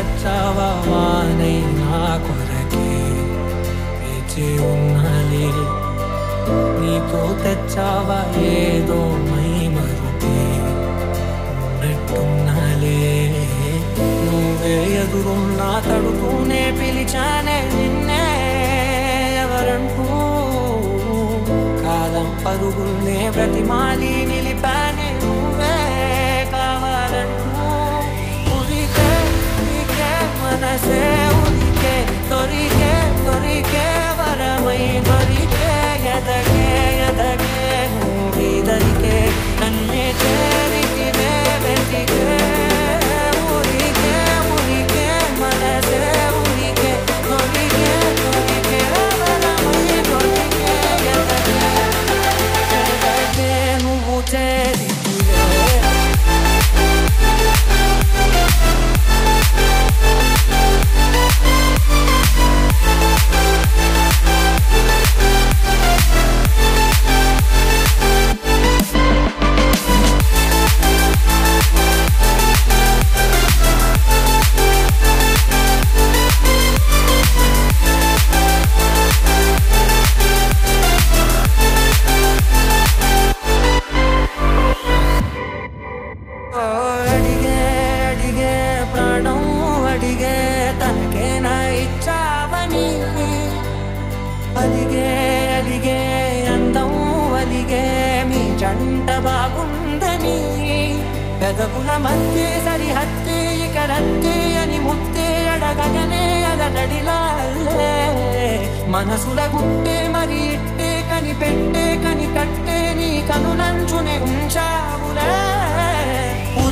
వచ్చావా వానై నా కొరకే వేచి ఉన్నలే నీతో తెచ్చావా ఏదో మై మరుపే ఉన్నట్టున్నలే నువ్వే ఎదురున్నా తడుతూనే పిలిచానే నిన్నే ఎవరంటూ కాలం పరుగుల్నే బ్రతిమాలి నిలిపానే నువ్వే కావాలంటూ ఉరికే ఉరికే మనసే ఉరికే దొరికే దొరికే వరమై దొరికే ఎదగే ఎదగే నువ్విదరికే నన్నే చేరితివే వెతికే ఉరికే ఉరికే మనసే ఉరికే దొరికే దొరికే వరమై దొరికే ఎదగే ఎదగే నువ్వు చేరితివే అడిగే అడిగే ప్రాణం అడిగే తనకేనా ఇచ్చావని అడిగే అడిగే అందం అడిగే మీ జంట బాగుందని పెదవుల మధ్య సరిహద్దే ఇకరద్దే అని ముద్దే అడగగనే అలనడిలాలే మనసుల గుట్టే మరి ఇట్టే కనిపెట్టే కనికట్టే నీ కనులంచునే ఉంచావులే